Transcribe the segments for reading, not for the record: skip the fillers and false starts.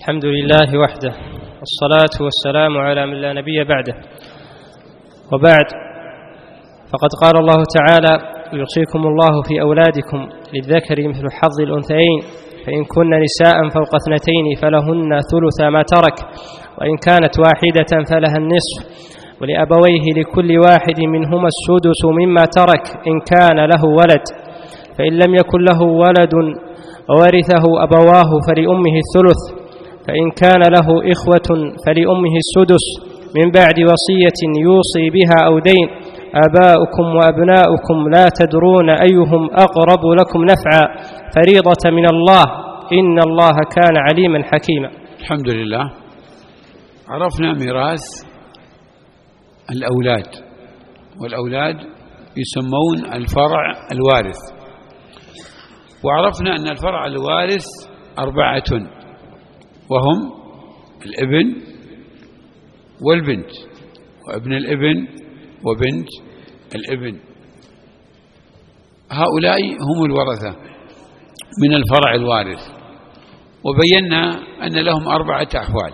الحمد لله وحده، والصلاة والسلام على من لا نبي بعده. وبعد، فقد قال الله تعالى: يوصيكم الله في أولادكم للذكر مثل حظ الأنثيين، فإن كن نساء فوق 2 فلهن ثلث ما ترك، وإن كانت واحدة فلها النصف، ولأبويه لكل واحد منهما السدس مما ترك إن كان له ولد، فإن لم يكن له ولد وورثه أبواه فلأمه الثلث، فإن كان له إخوة فلأمه السدس من بعد وصية يوصي بها أو دين. آباؤكم وأبناؤكم لا تدرون أيهم أقرب لكم نفعا، فريضة من الله، إن الله كان عليما حكيما. الحمد لله. عرفنا ميراث الأولاد، والأولاد يسمون الفرع الوارث، وعرفنا أن الفرع الوارث 4، وهم الابن والبنت وابن الابن وبنت الابن. هؤلاء هم الورثة من الفرع الوارث، وبينا أن لهم 4 أحوال.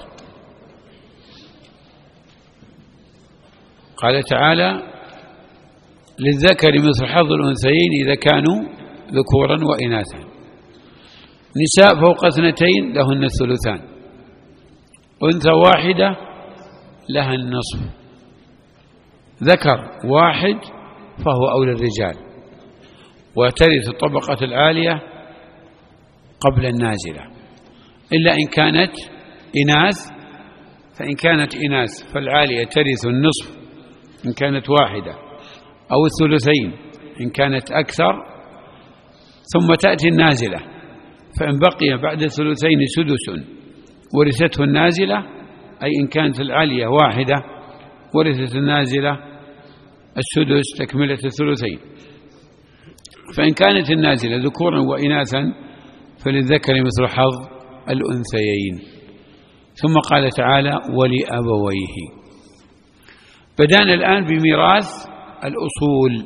قال تعالى: للذكر مثل حظ الأنثيين إذا كانوا ذكورا وإناثا. نساء فوق 2 لهن الثلثان، أنثى واحدة لها النصف، ذكر واحد فهو أولى الرجال، وترث الطبقة العالية قبل النازلة، إلا إن كانت إناث، فإن كانت إناث فالعالية ترث النصف إن كانت واحدة، أو الثلثين إن كانت أكثر، ثم تأتي النازلة، فإن بقي بعد الثلثين سدس ورثته النازلة، أي إن كانت العالية واحدة ورثت النازلة السدس تكملة الثلثين. فإن كانت النازلة ذكورا وإناثا فللذكر مثل حظ الأنثيين. ثم قال تعالى: ولأبويه. بدأنا الآن بميراث الأصول.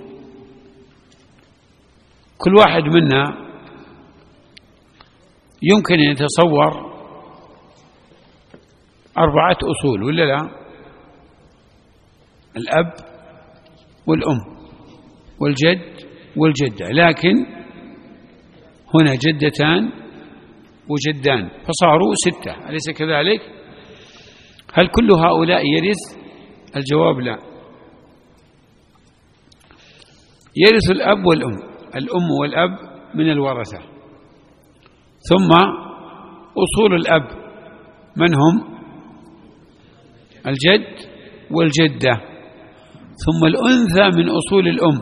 كل واحد منا يمكن أن يتصور 4 أصول، ولا لا؟ الأب والأم والجد والجدة، لكن هنا جدتان وجدان فصاروا 6، أليس كذلك؟ هل كل هؤلاء يرث؟ الجواب لا. يرث الأب والأم، الأم والأب من الورثة. ثم أصول الأب من هم؟ الجد والجدة. ثم الأنثى من أصول الأم،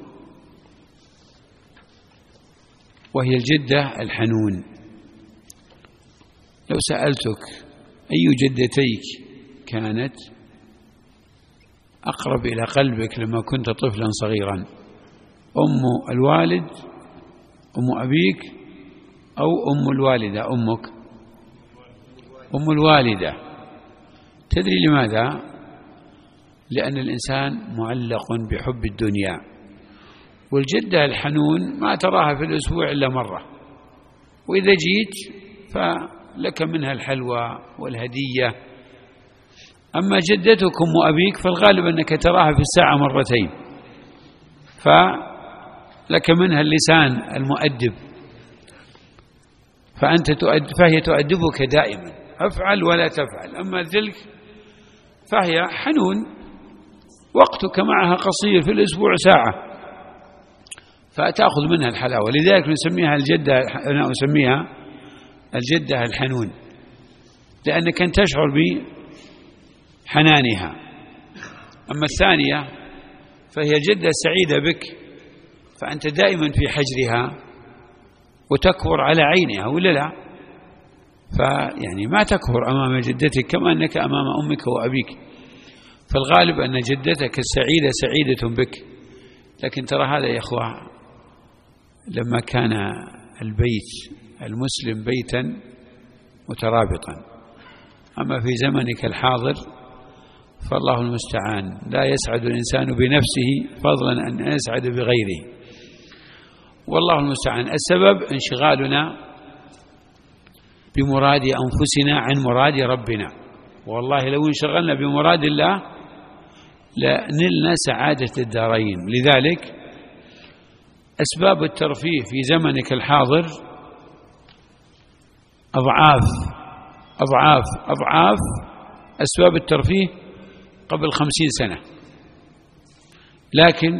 وهي الجدة الحنون. لو سألتك أي جدتيك كانت أقرب إلى قلبك لما كنت طفلا صغيرا، أم الوالد، أم أبيك، أو أم الوالدة أمك؟ أم الوالدة. تدري لماذا؟ لأن الإنسان معلق بحب الدنيا، والجدة الحنون ما تراها في الأسبوع إلا مرة، وإذا جيت فلك منها الحلوى والهدية. أما جدتك أم أبيك فالغالب أنك تراها في الساعة 2 مرة، فلك منها اللسان المؤدب، فهي تؤدبك دائما، افعل ولا تفعل. أما تلك فهي حنون، وقتك معها قصير، في الأسبوع ساعة، فتأخذ منها الحلاوة. لذلك نسميها الجدة، أنا أسميها الجدة الحنون، لأنك أنت تشعر بحنانها. أما الثانية فهي جدة سعيدة بك، فأنت دائما في حجرها وتكبر على عينها، ولا لا؟ فيعني ما تكبر أمام جدتك كما أنك أمام أمك وأبيك. فالغالب أن جدتك السعيدة سعيدة بك. لكن ترى هذا يا أخوة، لما كان البيت المسلم بيتا مترابطا، أما في زمنك الحاضر فالله المستعان، لا يسعد الإنسان بنفسه فضلا أن يسعد بغيره، والله المستعان. السبب انشغالنا بمراد أنفسنا عن مراد ربنا، والله لو انشغلنا بمراد الله لنلنا سعادة الدارين. لذلك أسباب الترفيه في زمنك الحاضر أضعاف أضعاف أضعاف أسباب الترفيه قبل 50 سنة. لكن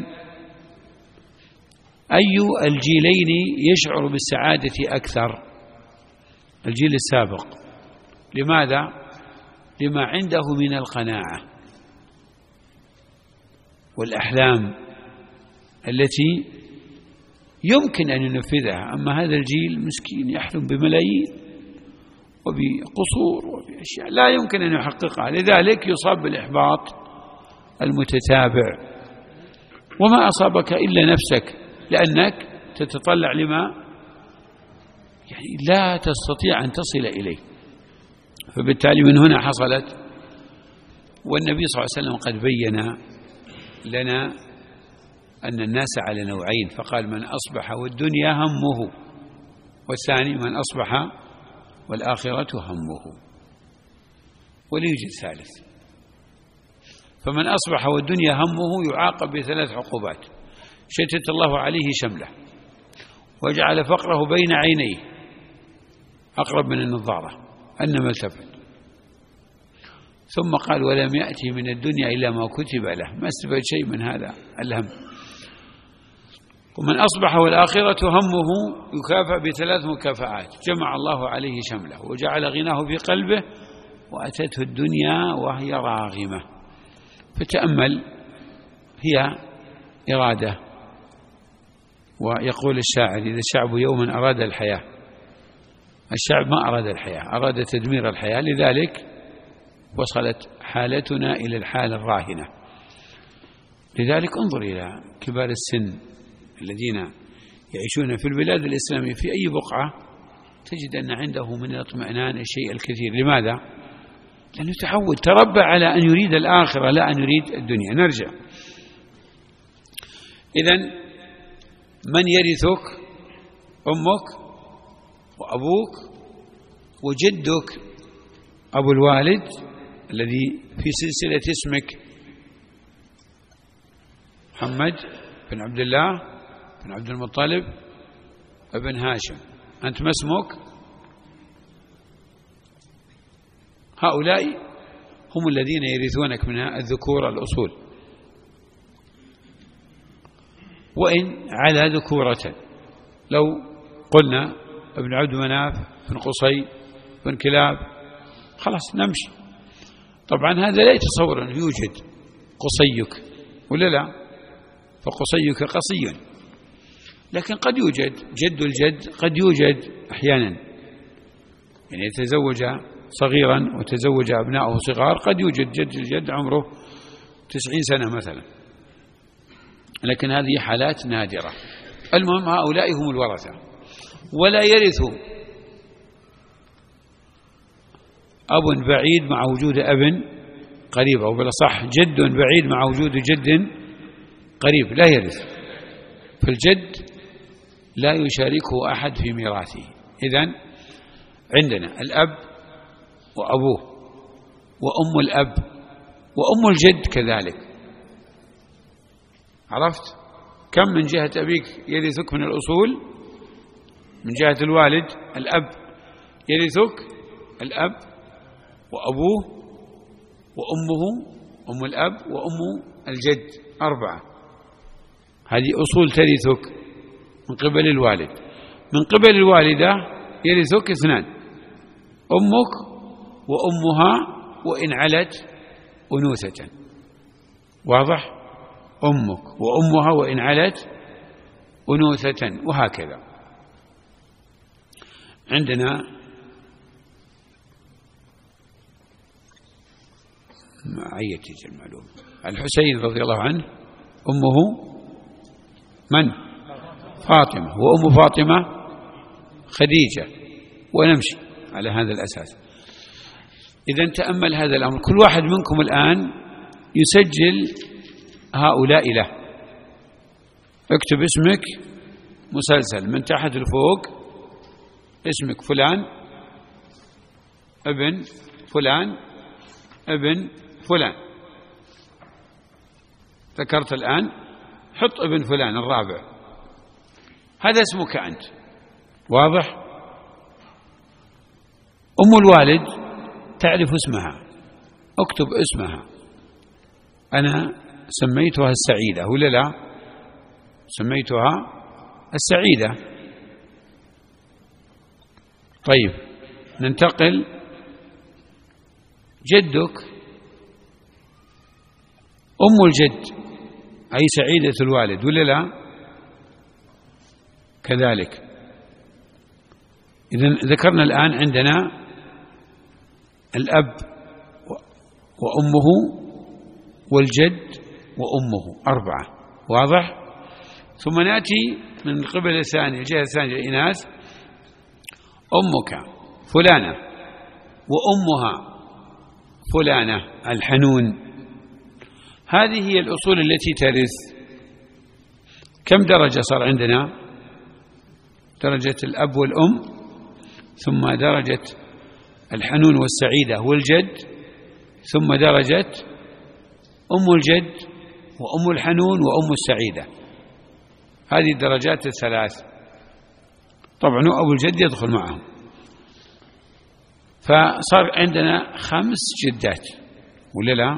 أي الجيلين يشعر بالسعادة أكثر؟ الجيل السابق. لماذا؟ لما عنده من القناعة والأحلام التي يمكن أن ينفذها. أما هذا الجيل مسكين يحلم بملايين وبقصور وبأشياء لا يمكن أن يحققها، لذلك يصاب بالإحباط المتتابع. وما أصابك إلا نفسك، لأنك تتطلع لما يعني لا تستطيع أن تصل إليه. فبالتالي من هنا حصلت. والنبي صلى الله عليه وسلم قد بين لنا أن الناس على نوعين، فقال من أصبح والدنيا همه، والثاني من أصبح والآخرة همه، ولا يوجد ثالث. فمن أصبح والدنيا همه يعاقب ب3 عقوبات: شتت الله عليه شمله، وجعل فقره بين عينيه أقرب من النظارة أنما التفت، ثم قال ولم يأتي من الدنيا إلا ما كتب له، ما استفاد شيء من هذا الهم. ومن أصبح والآخرة همه يكافأ ب3 مكافآت: جمع الله عليه شمله، وجعل غناه في قلبه، وأتته الدنيا وهي راغمة. فتأمل، هي إرادة. ويقول الشاعر: إذا الشعب يوما أراد الحياة، الشعب ما أراد الحياة، أراد تدمير الحياة. لذلك وصلت حالتنا إلى الحالة الراهنة. لذلك انظر إلى كبار السن الذين يعيشون في البلاد الإسلامية في أي بقعة، تجد أن عنده من الاطمئنان الشيء الكثير. لماذا؟ لأنه تعود، تربى على أن يريد الآخرة لا أن يريد الدنيا. نرجع. إذن من يرثك؟ أمك وأبوك وجدك أبو الوالد الذي في سلسلة اسمك محمد بن عبد الله بن عبد المطلب ابن هاشم، أنت ما اسمك؟ هؤلاء هم الذين يرثونك من الذكور الأصول، وإن على ذكورة. لو قلنا ابن عبد مناف بن قصي بن كلاب خلاص نمشي. طبعا هذا لا يتصور أنه يوجد قصيك ولا لا، فقصيك قصي، لكن قد يوجد جد الجد، قد يوجد أحيانا يعني يتزوج صغيرا وتزوج أبناؤه صغار، قد يوجد جد الجد عمره 90 سنة مثلا، لكن هذه حالات نادرة. المهم هؤلاء هم الورثة. ولا يرث أب بعيد مع وجود أب قريب، أو بالأصح جد بعيد مع وجود جد قريب، لا يرث. فالجد لا يشاركه أحد في ميراثه. إذن عندنا الأب وأبوه وأم الأب وأم الجد كذلك. عرفت كم من جهة أبيك يرثك من الأصول؟ من جهة الوالد الأب يرثك الأب وأبوه وأمه، أم الأب وأم الجد، 4. هذه أصول ترثك من قبل الوالد. من قبل الوالدة يرثك 2: أمك وأمها وإن علت أنوثة. واضح؟ أمك وأمها وإن علت أنوثة، وهكذا. عندنا معية المعلوم الحسين رضي الله عنه أمه من؟ فاطمة، وأم فاطمة خديجة، ونمشي على هذا الأساس. إذا تأمل هذا الأمر، كل واحد منكم الآن يسجل هؤلاء له. اكتب اسمك مسلسل من تحت لفوق، اسمك فلان ابن فلان ابن فلان. ذكرت الآن، حط ابن فلان الرابع، هذا اسمك أنت، واضح؟ أم الوالد تعرف اسمها، اكتب اسمها. أنا سميتها السعيدة ولا لا؟ سميتها السعيدة. طيب ننتقل، جدك أم الجد أي سعيدة الوالد ولا لا؟ كذلك. إذن ذكرنا الآن عندنا الأب وأمه والجد وأمه، 4، واضح؟ ثم نأتي من القبل الثاني، الجهة الثانية الإناث، أمك فلانة وأمها فلانة الحنون. هذه هي الأصول التي ترث. كم درجة صار عندنا؟ درجة الأب والأم، ثم درجة الحنون والسعيدة والجد، ثم درجة أم الجد وأم الحنون وأم السعيدة. هذه الدرجات الثلاث، طبعا أبو الجد يدخل معهم. فصار عندنا 5 جدات ولا لا؟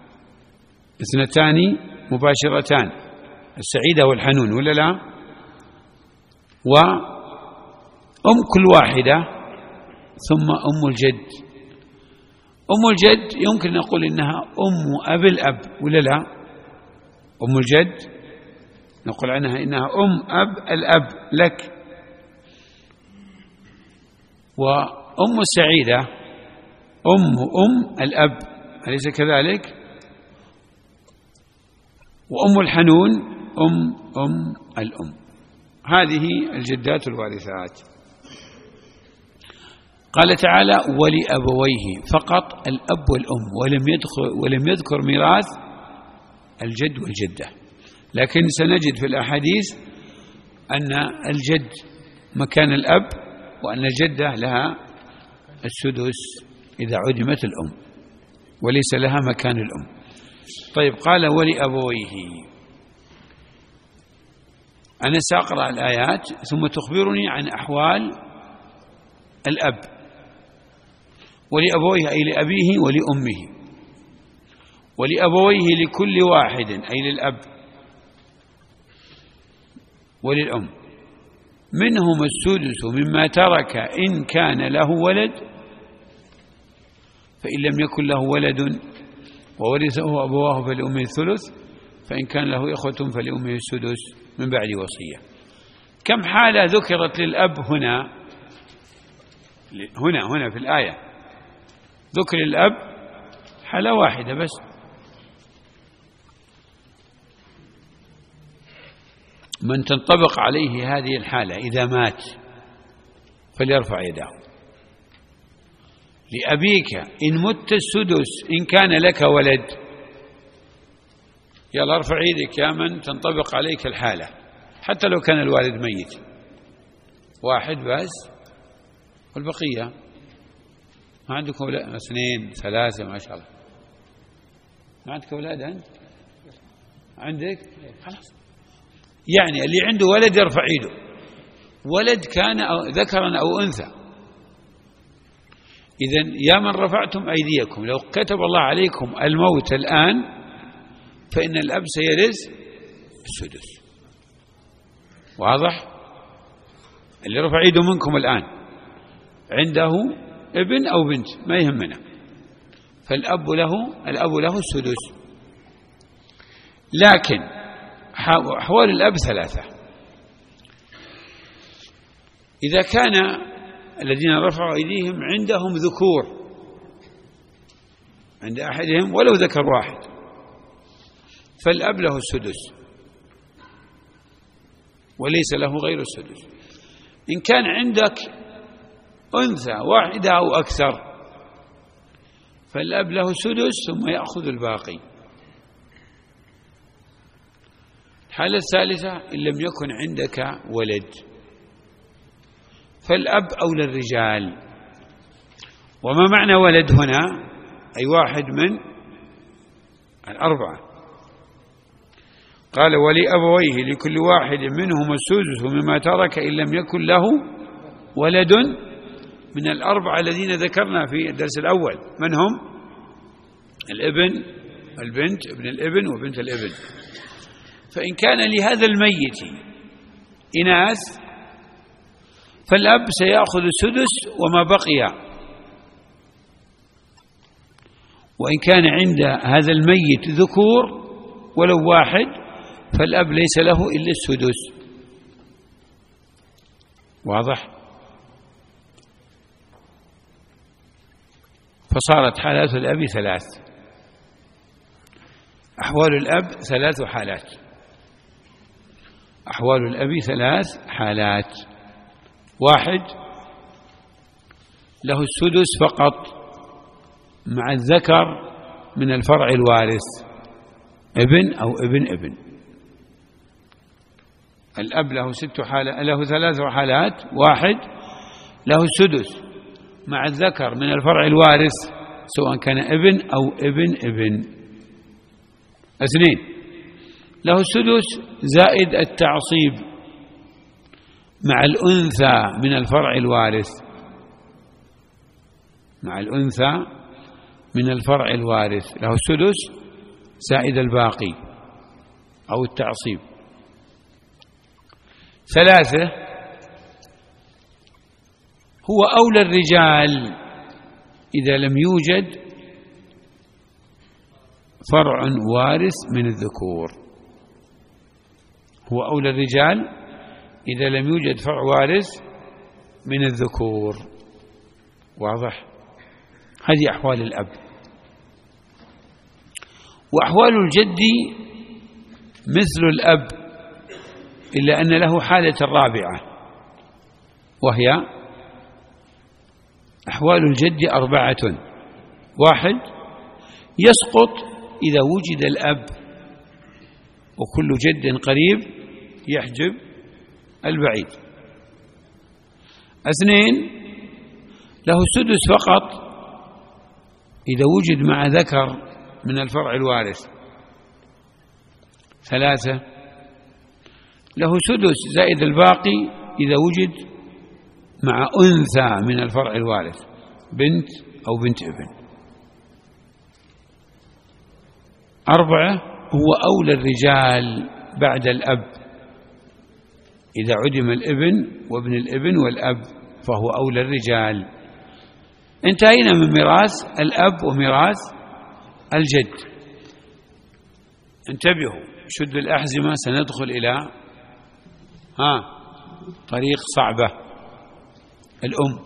2 مباشرتان، السعيدة والحنون ولا لا؟ وأم كل واحدة، ثم أم الجد. أم الجد يمكن نقول إنها أم أب الأب ولا لا؟ أم الجد نقول عنها إنها أم أب الأب لك. وأم السعيدة أم الأب، أليس كذلك؟ وأم الحنون أم الأم. هذه الجدات الوارثات. قال تعالى ولأبويه، فقط الأب والأم، ولم يذكر ميراث الجد والجدة. لكن سنجد في الأحاديث أن الجد مكان الأب، وأن الجدة لها السدس إذا عدمت الأم، وليس لها مكان الأم. طيب قال ولأبويه، أنا سأقرأ الآيات ثم تخبرني عن أحوال الأب. ولأبويه أي لأبيه ولأمه، ولأبويه لكل واحد أي للأب وللأم، منهم السدس مما ترك إن كان له ولد، فإن لم يكن له ولد وورثه أبواه فلأمه الثلث، فإن كان له إخوة فلأمه السدس من بعد وصية. كم حالة ذكرت للأب هنا في الآية؟ ذكر الأب حالة واحدة بس. من تنطبق عليه هذه الحالة إذا مات فليرفع يده. لأبيك إن مت السدس إن كان لك ولد. يلا ارفع يدك يا من تنطبق عليك الحالة، حتى لو كان الوالد ميت، 1 بس، والبقية ما عندكم أولاد؟ 2 3 ما شاء الله. ما عندك أولاد أنت؟ عندك؟ خلاص. يعني اللي عنده ولد يرفع يده، ولد كان أو ذكرا أو أنثى. إذن يا من رفعتم أيديكم، لو كتب الله عليكم الموت الآن فإن الأب سيرث السدس، واضح؟ اللي رفع يده منكم الآن عنده ابن أو بنت ما يهمنا، فالأب له السدس. لكن أحوال الأب 3. إذا كان الذين رفعوا أيديهم عندهم ذكور، عند أحدهم ولو ذكر واحد، فالأب له السدس وليس له غير السدس. إن كان عندك أنثى واحدة أو أكثر فالأب له السدس ثم يأخذ الباقي. الحالة الثالثة إن لم يكن عندك ولد، فالأب أولى الرجال، وما معنى ولد هنا؟ أي واحد من الأربعة. قال ولأبويه لكل واحد منهما السدس مما ترك إن لم يكن له ولد من الأربعة الذين ذكرنا في الدرس الأول. من هم؟ الابن، البنت، ابن الابن، وبنت الابن. فإن كان لهذا الميت إناث فالأب سيأخذ السدس وما بقي، وإن كان عند هذا الميت ذكور ولو واحد فالأب ليس له إلا السدس. واضح؟ فصارت حالات الأب ثلاث. أحوال الأب ثلاث حالات. أحوال الأب ثلاث حالات. واحد له السدس فقط مع الذكر من الفرع الوارث، ابن أو ابن ابن. الأب له له ثلاث حالات. واحد له السدس مع الذكر من الفرع الوارث سواء كان ابن أو ابن ابن. اثنين له السدس زائد التعصيب مع الأنثى من الفرع الوارث، مع الأنثى من الفرع الوارث له السدس زائد الباقي أو التعصيب. ثلاثة هو أولى الرجال إذا لم يوجد فرع وارث من الذكور. هو أولى الرجال إذا لم يوجد فرع وارث من الذكور. واضح؟ هذه أحوال الأب. وأحوال الجد مثل الأب إلا أن له حالة رابعة، وهي أحوال الجد أربعة. واحد يسقط إذا وجد الأب وكل جد قريب يحجب البعيد. اثنين له السدس فقط إذا وجد مع ذكر من الفرع الوارث. ثلاثة له سدس زائد الباقي إذا وجد مع أنثى من الفرع الوارث، بنت أو بنت ابن. أربعة هو أولى الرجال بعد الأب إذا عدم الابن وابن الابن والأب فهو أولى الرجال. انتهينا من ميراث الأب وميراث الجد. انتبهوا، شدوا الأحزمة، سندخل إلى طريق صعبة. الأم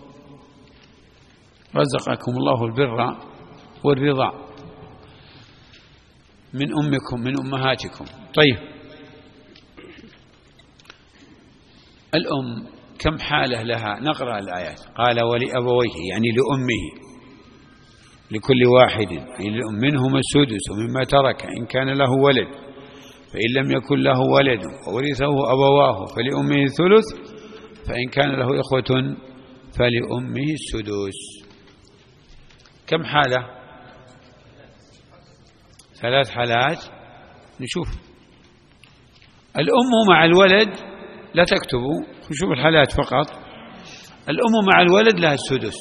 رزقكم الله البر والرضا من أمكم من أمهاتكم. طيب، الأم كم حالة لها؟ نقرأ الآيات. قال ولأبويه يعني لأمه لكل واحد يعني لأم منهما السدس ومما ترك إن كان له ولد، فإن لم يكن له ولد وورثه أبواه فلأمه الثلث، فإن كان له إخوة فلأمه السدس. كم حالة؟ ثلاث حالات. نشوف الأم مع الولد، لا تكتبوا، نشوف الحالات فقط. الأم مع الولد لها السدس.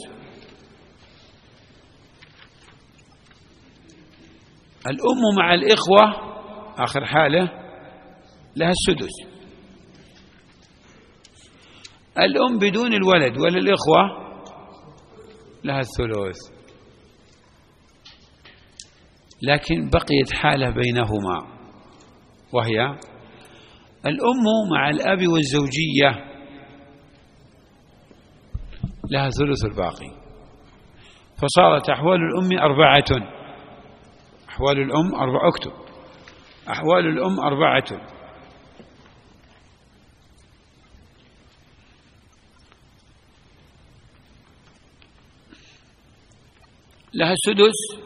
الأم مع الإخوة آخر حالة لها السدس. الأم بدون الولد ولا الإخوة لها الثلث. لكن بقيت حالة بينهما، وهي الأم مع الأب والزوجية لها ثلث الباقي. فصارت أحوال الأم أربعة. أحوال الأم أربعة. اكتب أحوال الأم أربعة. لها السدس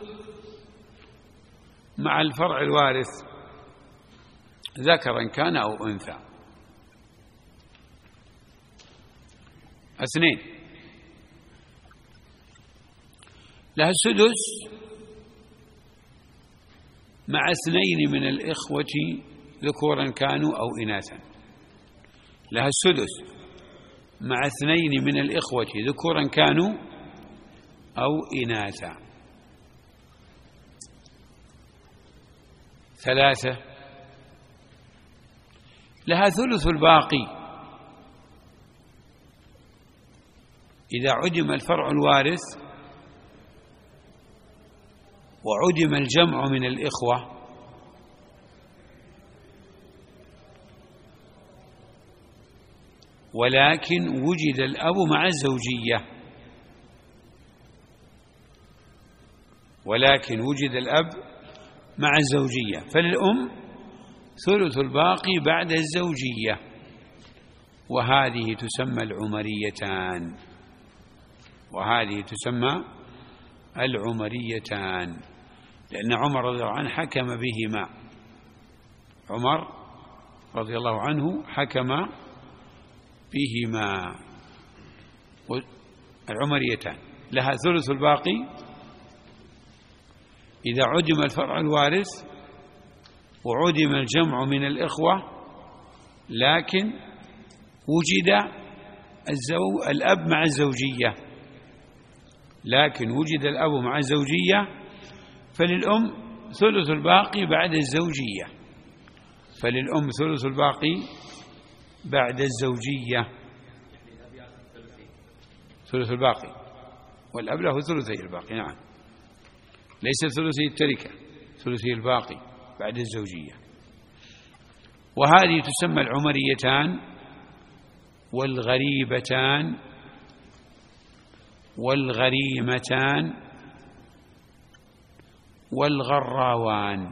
مع الفرع الوارث ذكرا كان أو أنثى. اثنين لها السدس مع 2 من الإخوة ذكورا كانوا أو إناثا. لها السدس مع 2 من الإخوة ذكورا كانوا أو إناثا. 3 لها ثلث الباقي إذا عدم الفرع الوارث وعدم الجمع من الإخوة ولكن وجد الأب مع الزوجية، ولكن وجد الأب مع الزوجية، فللأم ثلث الباقي بعد الزوجية، وهذه تسمى العمريتان، وهذه تسمى العمريتان، لأن عمر رضي الله عنه حكم بهما. عمر رضي الله عنه حكم بهما. العمريتان لها ثلث الباقي إذا عدم الفرع الوارث وعدم الجمع من الإخوة لكن وجد الأب مع الزوجية، لكن وجد الأب مع الزوجية، فللأم ثلث الباقي بعد الزوجية، فللأم ثلث الباقي بعد الزوجية، ثلث الباقي، والأب له ثلثي الباقي. نعم، ليس ثلثي التركة، ثلثي الباقي بعد الزوجية. وهذه تسمى العمريتان والغريبتان والغريمتان والغراوان.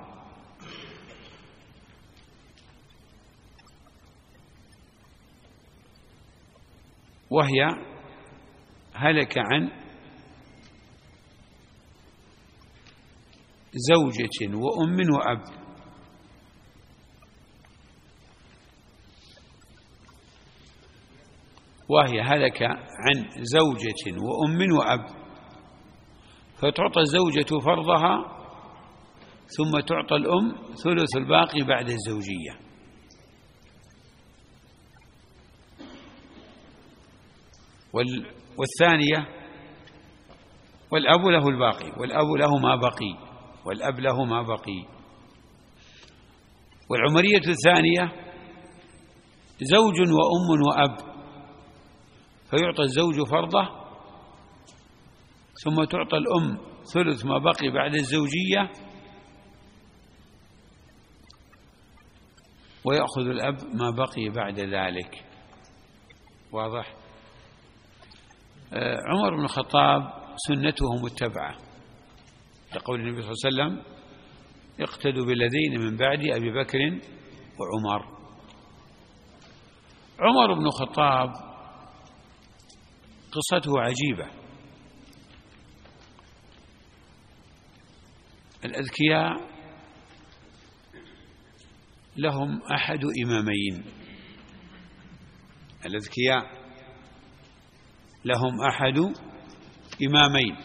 وهي هلك عن زوجة وأم وأب، وهي هلك عن زوجة وأم وأب، فتعطى الزوجة فرضها ثم تعطى الأم ثلث الباقي بعد الزوجية. والثانية والأب له الباقي، والأب له ما بقي، والأب له ما بقي. والعمرية الثانية زوج وأم وأب، فيعطى الزوج فرضه ثم تعطى الأم ثلث ما بقي بعد الزوجية، ويأخذ الأب ما بقي بعد ذلك. واضح؟ عمر بن الخطاب سنته متبعة، لقول النبي صلى الله عليه وسلم: اقتدوا بالذين من بعد أبي بكر وعمر. عمر بن الخطاب قصته عجيبة. الأذكياء لهم أحد إمامين، الأذكياء لهم أحد إمامين.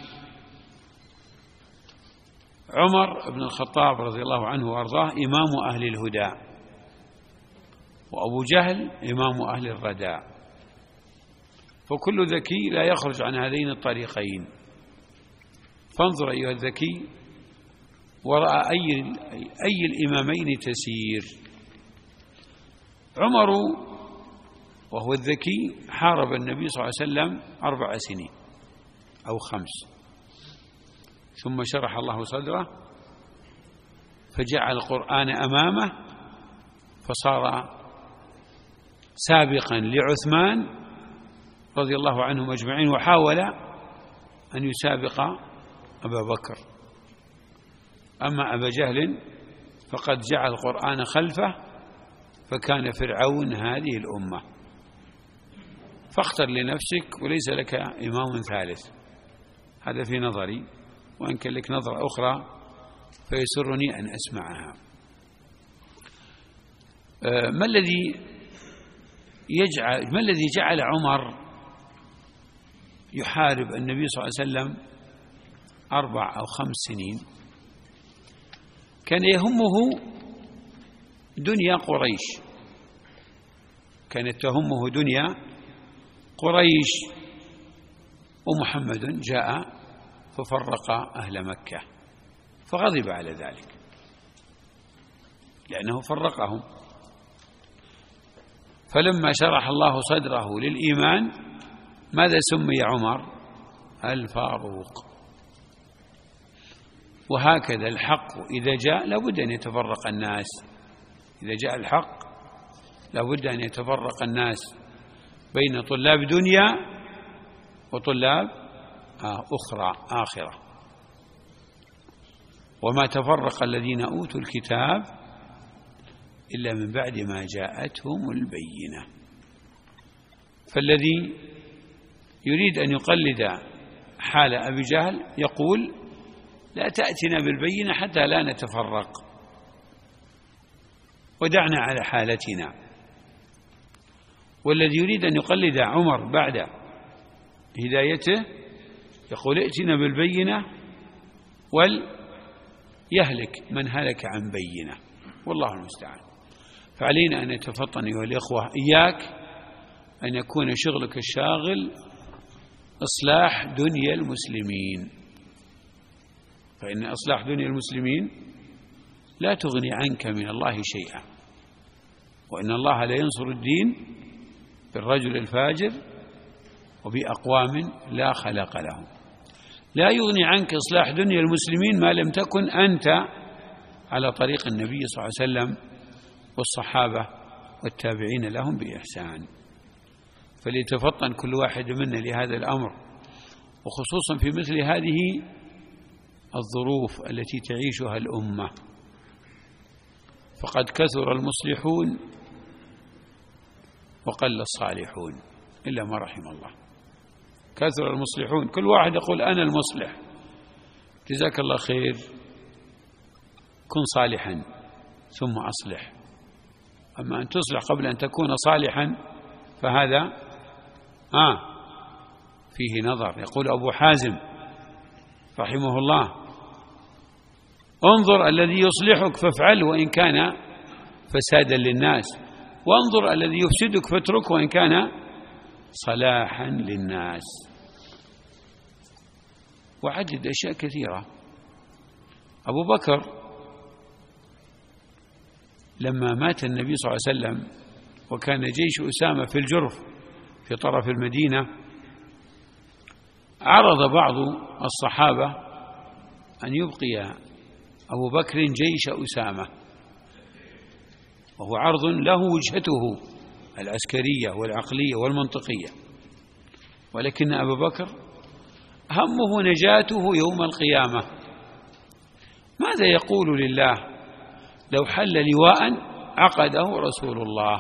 عمر بن الخطاب رضي الله عنه وأرضاه إمام أهل الهدى، وأبو جهل إمام أهل الردى، فكل ذكي لا يخرج عن هذين الطريقين. فانظر أيها الذكي وراء أي الإمامين تسير. عمر وهو الذكي حارب النبي صلى الله عليه وسلم 4 سنين أو 5، ثم شرح الله صدره فجعل القرآن أمامه، فصار سابقا لعثمان رضي الله عنهم أجمعين، وحاول أن يسابق أبا بكر. أما أبا جهل فقد جعل القرآن خلفه، فكان فرعون هذه الأمة. فاختر لنفسك وليس لك إمام ثالث، هذا في نظري، وإن كان لك نظرة أخرى فيسرني أن أسمعها. ما الذي جعل عمر يحارب النبي صلى الله عليه وسلم 4 أو 5 سنين كان يهمه دنيا قريش، كانت تهمه دنيا قريش، ومحمد جاء ففرق أهل مكة فغضب على ذلك لأنه فرقهم. فلما شرح الله صدره للإيمان ماذا سمي عمر؟ الفاروق. وهكذا الحق إذا جاء لابد أن يتفرق الناس، إذا جاء الحق لابد أن يتفرق الناس بين طلاب دنيا وطلاب أخرى آخرة. وما تفرق الذين أوتوا الكتاب إلا من بعد ما جاءتهم البينة. فالذي يريد أن يقلد حال أبي جهل يقول لا تأتنا بالبينة حتى لا نتفرق ودعنا على حالتنا. والذي يريد أن يقلد عمر بعد هدايته يقول ائتنا بالبينة وليهلك من هلك عن بينة، والله المستعان. فعلينا أن نتفطن أيها الإخوة، إياك أن يكون شغلك الشاغل إصلاح دنيا المسلمين، فإن إصلاح دنيا المسلمين لا تغني عنك من الله شيئا، وإن الله لا ينصر الدين بالرجل الفاجر وبأقوام لا خلق لهم. لا يغني عنك إصلاح دنيا المسلمين ما لم تكن أنت على طريق النبي صلى الله عليه وسلم والصحابة والتابعين لهم بإحسان. فليتفطن كل واحد منا لهذا الأمر، وخصوصا في مثل هذه الظروف التي تعيشها الأمة. فقد كثر المصلحون وقل الصالحون إلا ما رحم الله. كثر المصلحون، كل واحد يقول أنا المصلح، جزاك الله خير، كن صالحا ثم أصلح. أما أن تصلح قبل أن تكون صالحا فهذا فيه نظر. يقول أبو حازم رحمه الله انظر الذي يصلحك فافعله وإن كان فسادا للناس، وانظر الذي يفسدك فاتركه وإن كان صلاحا للناس. وعدد أشياء كثيرة. أبو بكر لما مات النبي صلى الله عليه وسلم وكان جيش أسامة في الجرف في طرف المدينة، عرض بعض الصحابة أن يبقي أبو بكر جيش أسامة، وهو عرض له وجهته العسكرية والعقلية والمنطقية، ولكن أبا بكر همه نجاته يوم القيامة. ماذا يقول لله لو حل لواء عقده رسول الله؟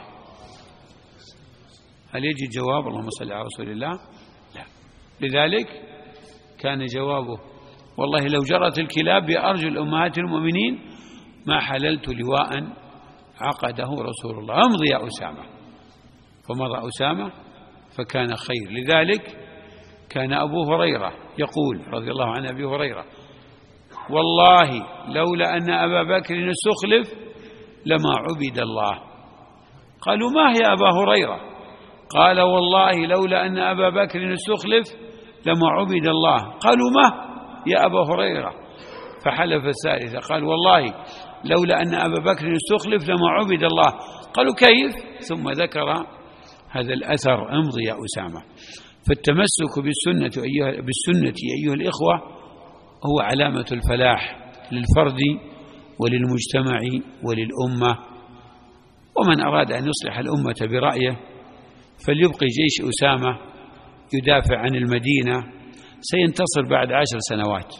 هل يجي جواب اللهم صل على رسول الله؟ لا. لذلك كان جوابه والله لو جرت الكلاب بأرجل أمهات المؤمنين ما حللت لواء عقده رسول الله. امضي يا أسامة. فمضى أسامة فكان خير. لذلك كان أبو هريرة يقول رضي الله عن أبي هريرة والله لولا أن أبا بكر استخلف لما عبد الله. قالوا ما هي أبا هريرة؟ قال والله لولا أن أبا بكر استخلف لما عبد الله. قالوا ما يا أبا هريرة؟ فحلف الثالثة قال والله لولا أن أبا بكر استخلف لما عبد الله. قالوا كيف؟ ثم ذكر هذا الأثر امضي يا أسامة. فالتمسك بالسنة أيها الإخوة هو علامة الفلاح للفرد وللمجتمع وللأمة. ومن أراد أن يصلح الأمة برأيه فليبقي جيش أسامة يدافع عن المدينة، سينتصر بعد 10 سنوات،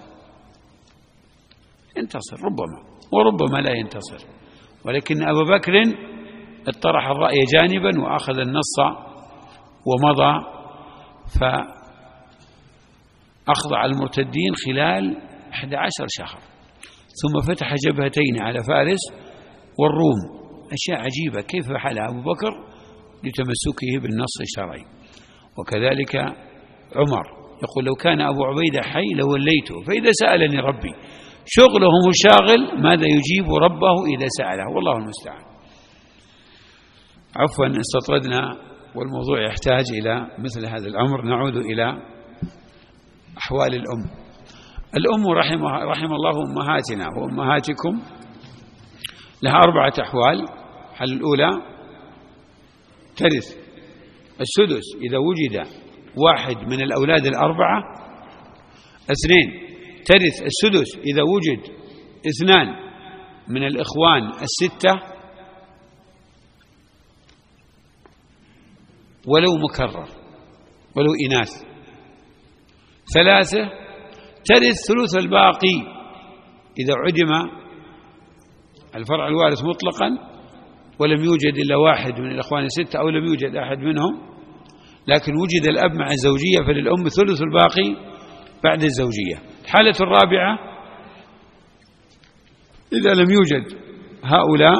ينتصر ربما وربما لا ينتصر. ولكن أبا بكر اطرح الرأي جانبا وأخذ النص ومضى، فأخضع المرتدين خلال 11 شهر، ثم فتح جبهتين على فارس والروم. أشياء عجيبة كيف فعل أبو بكر لتمسكه بالنص الشرعي. وكذلك عمر يقول لو كان أبو عبيدة حي لوليته، فإذا سألني ربي شغله مشاغل ماذا يجيب ربه إذا سأله؟ والله المستعان. عفوا استطردنا، والموضوع يحتاج إلى مثل هذا الأمر. نعود إلى أحوال الأم. الأم رحم الله أمهاتنا وأمهاتكم، لها 4 أحوال. الحالة الأولى ترث السدس إذا وجد واحد من الأولاد 4. 2 ترث السدس إذا وجد 2 من الإخوان 6 ولو مكرر ولو إناث. 3 ترث ثلث الباقي إذا عدم الفرع الوارث مطلقا ولم يوجد إلا واحد من الإخوان 6 أو لم يوجد أحد منهم، لكن وجد الأب مع الزوجية فللأم ثلث الباقي بعد الزوجية. الحالة الرابعة إذا لم يوجد هؤلاء،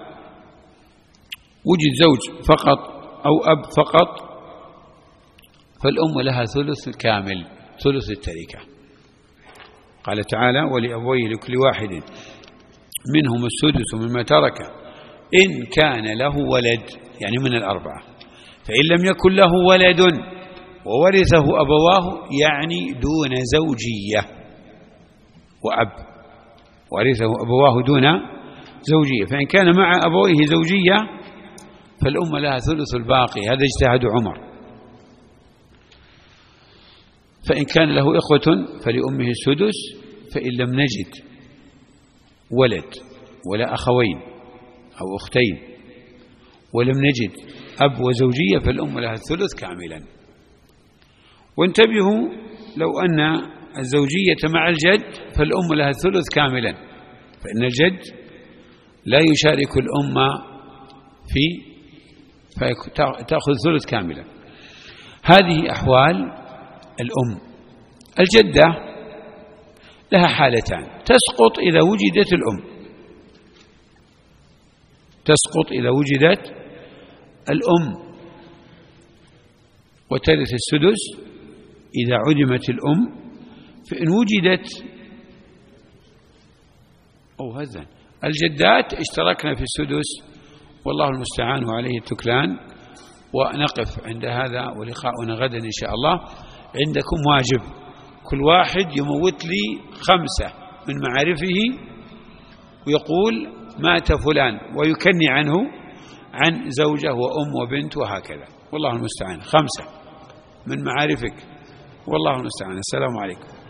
وجد زوج فقط أو أب فقط، فالأم لها ثلث كامل، ثلث التركة. قال تعالى ولأبويه لكل واحد منهم السدس مما ترك إن كان له ولد، يعني من 4. فإن لم يكن له ولد وورثه أبواه، يعني دون زوجية وأب، ورثه أبواه دون زوجية. فإن كان مع أبويه زوجية فالأم لها ثلث الباقي، هذا اجتهاد عمر. فإن كان له إخوة فلأمه السدس، فإن لم نجد ولد ولا أخوين أو أختين ولم نجد أب وزوجية فالأم لها الثلث كاملا. وانتبهوا لو أن الزوجية مع الجد فالأم لها الثلث كاملا، فإن الجد لا يشارك الأم في فتأخذ ثلث كاملا. هذه أحوال الأم. الجدة لها حالتان، تسقط إذا وجدت الأم، تسقط إذا وجدت الأم وترث السدس إذا عدمت الأم. فإن وجدت الجدات اشتركنا في السدس، والله المستعان وعليه التكلان. ونقف عند هذا، ولقاؤنا غدا إن شاء الله. عندكم واجب، كل واحد يموت لي 5 من معارفه ويقول مات فلان، ويكني عنه عن زوجة وأم وبنت وهكذا. والله المستعان. 5 من معارفك، والله المستعان. السلام عليكم.